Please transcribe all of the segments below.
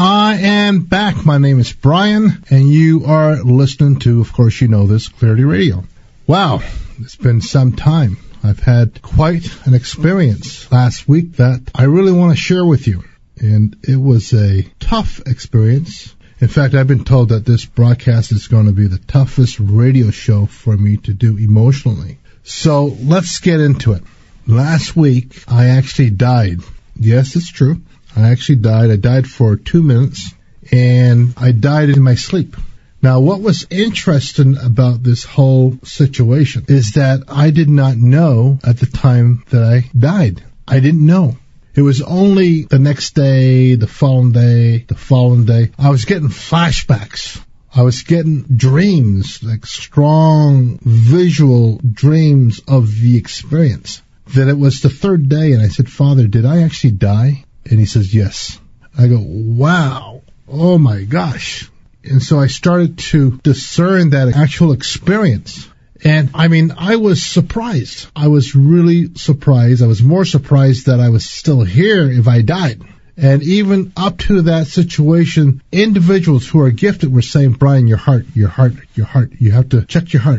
I am back. My name is Brian, and you are listening to, of course, you know this, Clarity Radio. Wow, it's been some time. I've had quite an experience last week that I really want to share with you. And it was a tough experience. In fact, I've been told that this broadcast is going to be the toughest radio show for me to do emotionally. So let's get into it. Last week, I actually died. Yes, it's true. I actually died. I died for 2 minutes, and I died in my sleep. Now, what was interesting about this whole situation is that I did not know at the time that I died. I didn't know. It was only the next day, the following day, I was getting flashbacks. I was getting dreams, like strong visual dreams of the experience. Then it was the third day, and I said, Father, did I actually die? And he says, yes. I go, wow, oh my gosh. And so I started to discern that actual experience. And I mean, I was surprised. I was really surprised. I was more surprised that I was still here if I died. And even up to that situation, individuals who are gifted were saying, Brian, your heart. You have to check your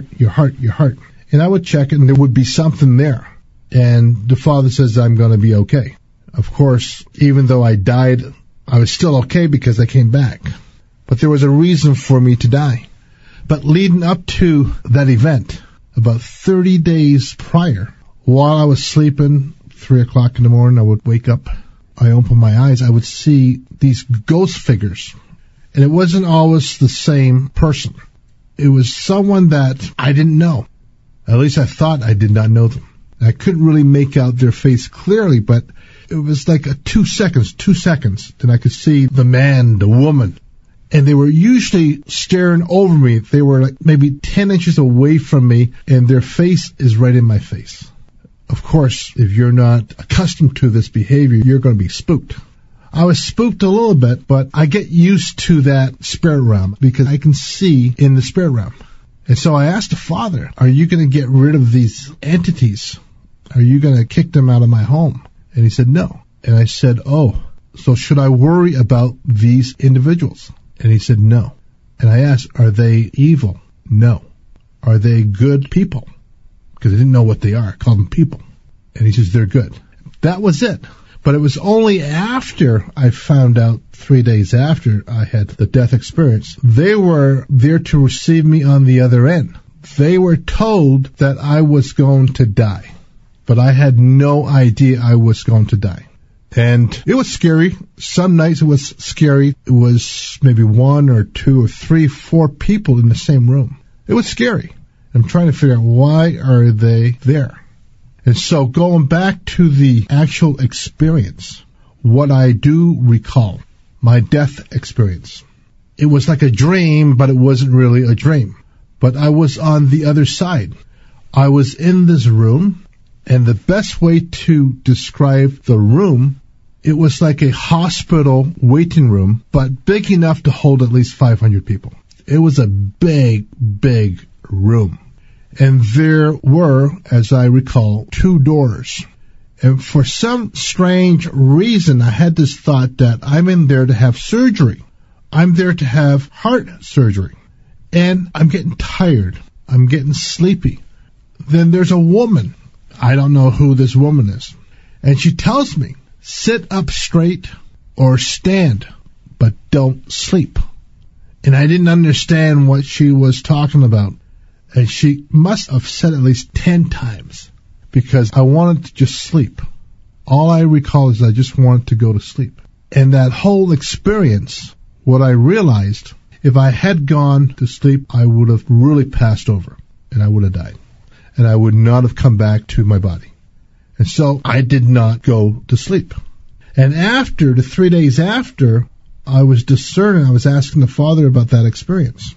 heart. And I would check it, and there would be something there. And the Father says, I'm going to be okay. Of course, even though I died, I was still okay because I came back. But there was a reason for me to die. But leading up to that event, about 30 days prior, while I was sleeping, 3 o'clock in the morning, I would wake up, I open my eyes, I would see these ghost figures. And it wasn't always the same person. It was someone that I didn't know. At least I thought I did not know them. I couldn't really make out their face clearly, but it was like 2 seconds. Then I could see the man, the woman. And they were usually staring over me. They were like maybe 10 inches away from me, and their face is right in my face. Of course, if you're not accustomed to this behavior, you're going to be spooked. I was spooked a little bit, but I get used to that spirit realm because I can see in the spirit realm. And so I asked the Father, are you going to get rid of these entities? Are you going to kick them out of my home? And he said, no. And I said, oh, so should I worry about these individuals? And he said, no. And I asked, are they evil? No. Are they good people? Because I didn't know what they are. I called them people. And he says, they're good. That was it. But it was only after I found out, 3 days after I had the death experience, they were there to receive me on the other end. They were told that I was going to die. But I had no idea I was going to die. And it was scary. Some nights it was scary. It was maybe 1 or 2 or 3, 4 people in the same room. It was scary. I'm trying to figure out why are they there. And so going back to the actual experience, what I do recall, my death experience, it was like a dream, but it wasn't really a dream. But I was on the other side. I was in this room. And the best way to describe the room, it was like a hospital waiting room, but big enough to hold at least 500 people. It was a big, big room. And there were, as I recall, 2 doors. And for some strange reason, I had this thought that I'm in there to have surgery. I'm there to have heart surgery. And I'm getting tired. I'm getting sleepy. Then there's a woman. I don't know who this woman is. And she tells me, sit up straight or stand, but don't sleep. And I didn't understand what she was talking about. And she must have said at least 10 times because I wanted to just sleep. All I recall is I just wanted to go to sleep. And that whole experience, what I realized, if I had gone to sleep, I would have really passed over and I would have died. And I would not have come back to my body. And so I did not go to sleep. And after, the 3 days after, I was discerning, I was asking the Father about that experience.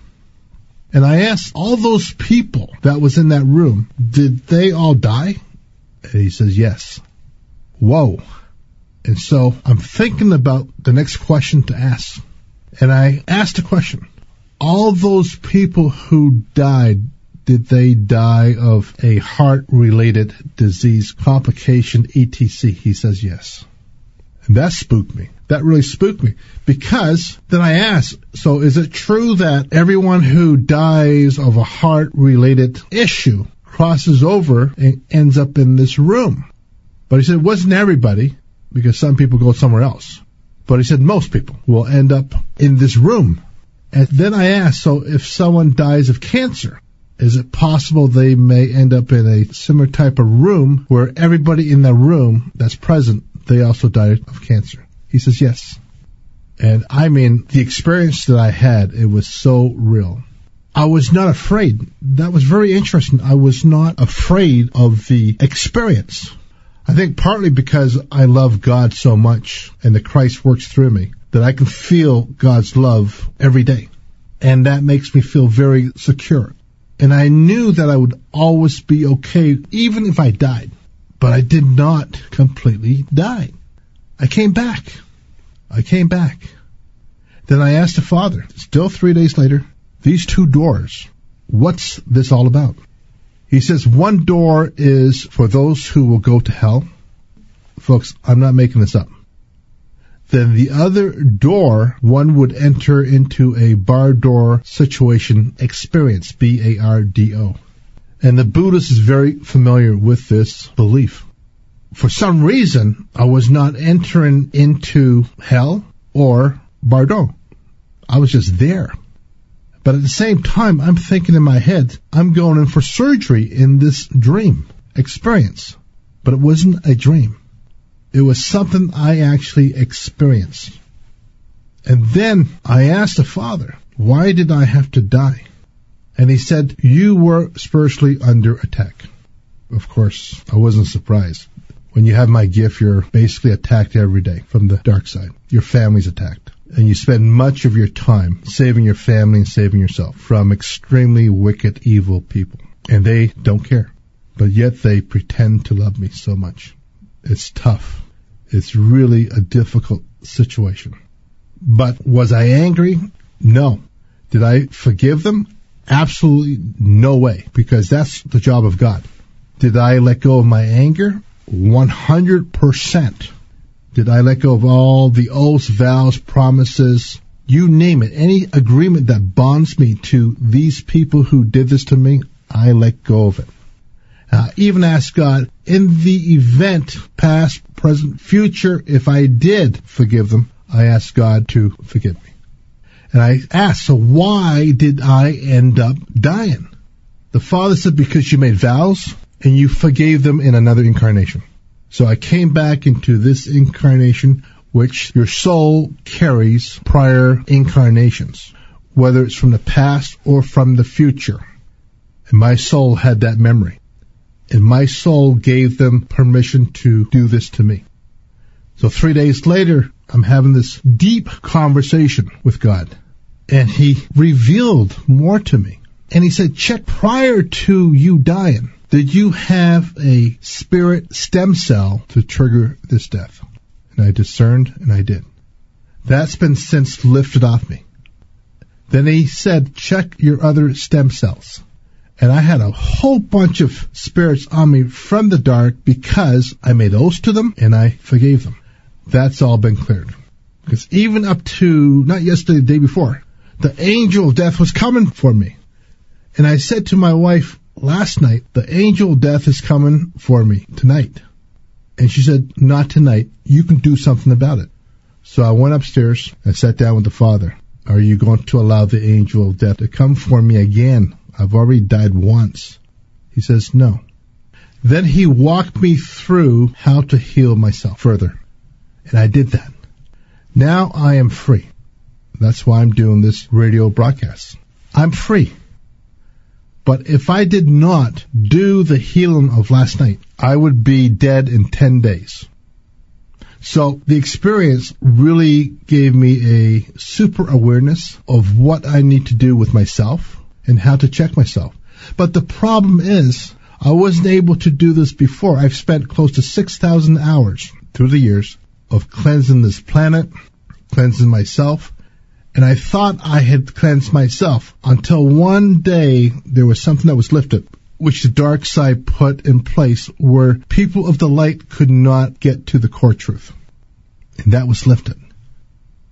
And I asked all those people that was in that room, did they all die? And he says, yes. Whoa. And so I'm thinking about the next question to ask. And I asked a question. All those people who died, did they die of a heart-related disease, complication, etc.? He says yes. And that spooked me That really spooked me, because then I asked, so is it true that everyone who dies of a heart-related issue crosses over and ends up in this room? But he said it wasn't everybody, because some people go somewhere else. But he said most people will end up in this room. And then I asked, so if someone dies of cancer, is it possible they may end up in a similar type of room where everybody in the room that's present, they also died of cancer? He says yes. And I mean, the experience that I had, it was so real. I was not afraid. That was very interesting. I was not afraid of the experience. I think partly because I love God so much and that Christ works through me, that I can feel God's love every day. And that makes me feel very secure. And I knew that I would always be okay, even if I died. But I did not completely die. I came back. Then I asked the Father, still 3 days later, these two doors, what's this all about? He says one door is for those who will go to hell. Folks, I'm not making this up. Then the other door, one would enter into a bardo situation experience, B-A-R-D-O. And the Buddhist is very familiar with this belief. For some reason, I was not entering into hell or bardo. I was just there. But at the same time, I'm thinking in my head, I'm going in for surgery in this dream experience. But it wasn't a dream. It was something I actually experienced. And then I asked the Father, why did I have to die? And he said, you were spiritually under attack. Of course, I wasn't surprised. When you have my gift, you're basically attacked every day from the dark side. Your family's attacked. And you spend much of your time saving your family and saving yourself from extremely wicked, evil people. And they don't care. But yet they pretend to love me so much. It's tough. It's really a difficult situation. But was I angry? No. Did I forgive them? Absolutely no way, because that's the job of God. Did I let go of my anger? 100%. Did I let go of all the oaths, vows, promises, you name it, any agreement that bonds me to these people who did this to me? I let go of it. I even asked God, in the event, past, present, future, if I did forgive them, I asked God to forgive me. And I asked, so why did I end up dying? The Father said, because you made vows and you forgave them in another incarnation. So I came back into this incarnation, which your soul carries prior incarnations, whether it's from the past or from the future. And my soul had that memory. And my soul gave them permission to do this to me. So 3 days later, I'm having this deep conversation with God. And he revealed more to me. And he said, check prior to you dying, did you have a spirit stem cell to trigger this death? And I discerned, and I did. That's been since lifted off me. Then he said, check your other stem cells. And I had a whole bunch of spirits on me from the dark because I made oaths to them and I forgave them. That's all been cleared. Because even up to, not yesterday, the day before, the angel of death was coming for me. And I said to my wife last night, the angel of death is coming for me tonight. And she said, not tonight. You can do something about it. So I went upstairs. I sat down with the Father. Are you going to allow the angel of death to come for me again? I've already died once. He says, no. Then he walked me through how to heal myself further. And I did that. Now I am free. That's why I'm doing this radio broadcast. I'm free. But if I did not do the healing of last night, I would be dead in 10 days. So the experience really gave me a super awareness of what I need to do with myself and how to check myself. But the problem is, I wasn't able to do this before. I've spent close to 6,000 hours through the years of cleansing this planet, cleansing myself, and I thought I had cleansed myself until one day there was something that was lifted, which the dark side put in place where people of the light could not get to the core truth. And that was lifted.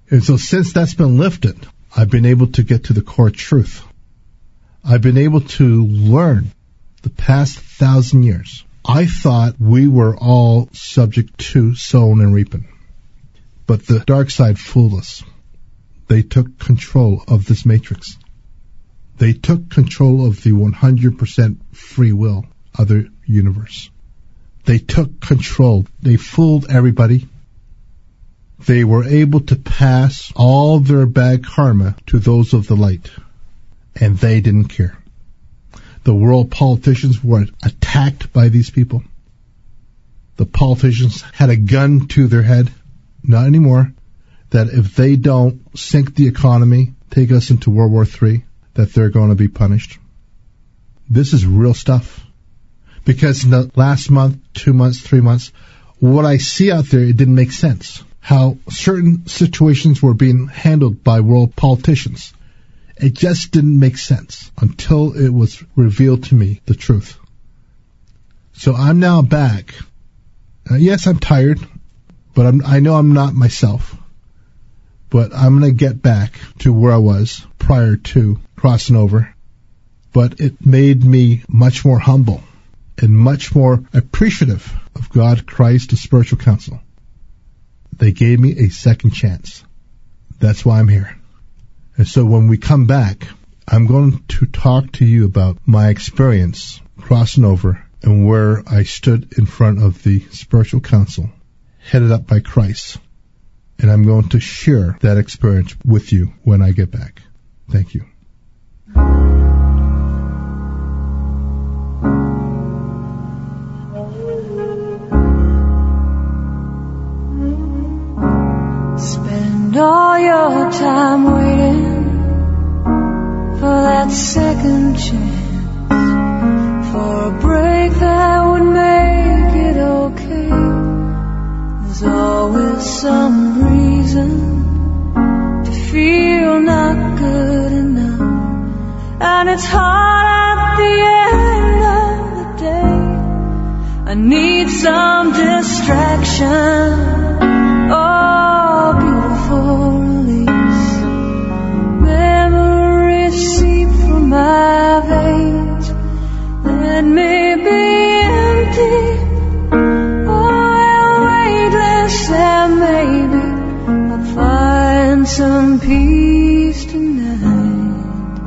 And so since that's been lifted, I've been able to get to the core truth. I've been able to learn the past 1,000 years. I thought we were all subject to sowing and reaping. But the dark side fooled us. They took control of this matrix. They took control of the 100% free will of the universe. They took control. They fooled everybody. They were able to pass all their bad karma to those of the light. And they didn't care. The world politicians were attacked by these people. The politicians had a gun to their head. Not anymore. That if they don't sink the economy, take us into World War III, that they're going to be punished. This is real stuff. Because in the last month, 2 months, 3 months, what I see out there, it didn't make sense. How certain situations were being handled by world politicians. It just didn't make sense until it was revealed to me the truth. So I'm now back. Yes, I'm tired, but I know I'm not myself. But I'm going to get back to where I was prior to crossing over. But it made me much more humble and much more appreciative of God, Christ, the spiritual council. They gave me a second chance. That's why I'm here. And so when we come back, I'm going to talk to you about my experience crossing over and where I stood in front of the spiritual council headed up by Christ. And I'm going to share that experience with you when I get back. Thank you. Spend all your time waiting for that second chance, for a break that would make it okay. There's always some reason to feel not good enough, and it's hard at the end of the day. I need some distraction. Oh, beautiful release. Memories seep from my veins. Let me be empty. Oh, weightless, and maybe I'll find some peace tonight.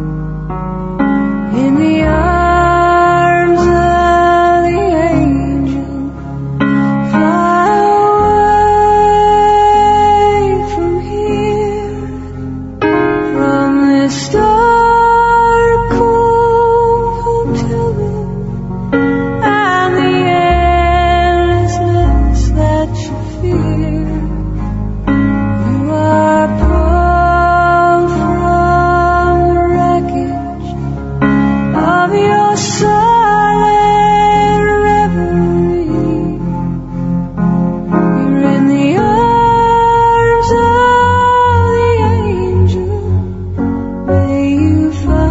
In the arms of the angel, fly away from here, from this dark, cold hotel room, and the endlessness that you fear. You are pulled from the wreckage of your silent reverie. You're in the arms of the angel. May you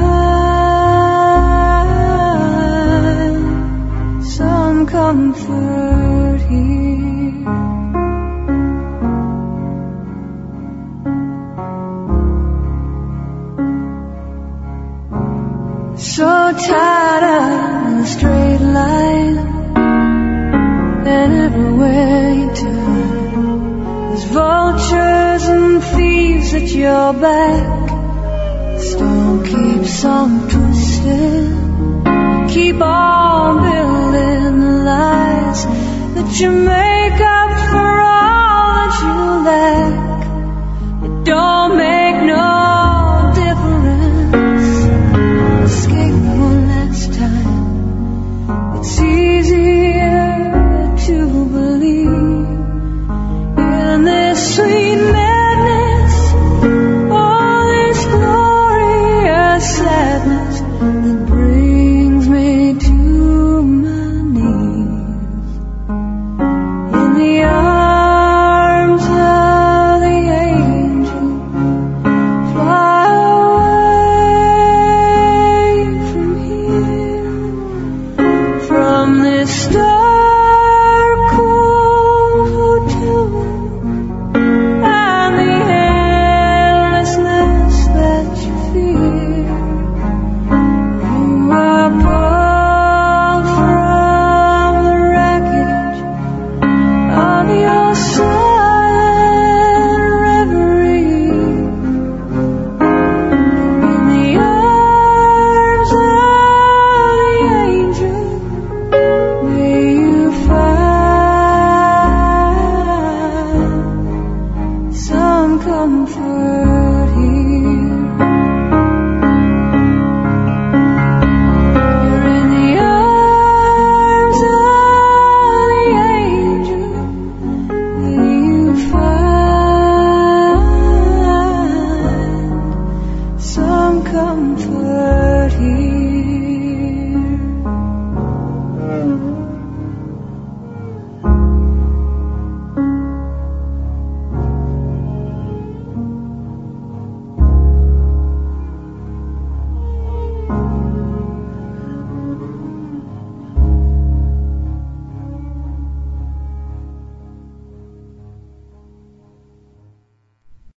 find some comfort here. So tired of the straight line, and everywhere you turn, there's vultures and thieves at your back. The storm keeps on twisting. Keep on building the lies that you make up for all that you lack. It don't make no difference. Escape one last time. It's easier to believe in this sweet madness, all this glorious sadness that brings me to my knees. comfort.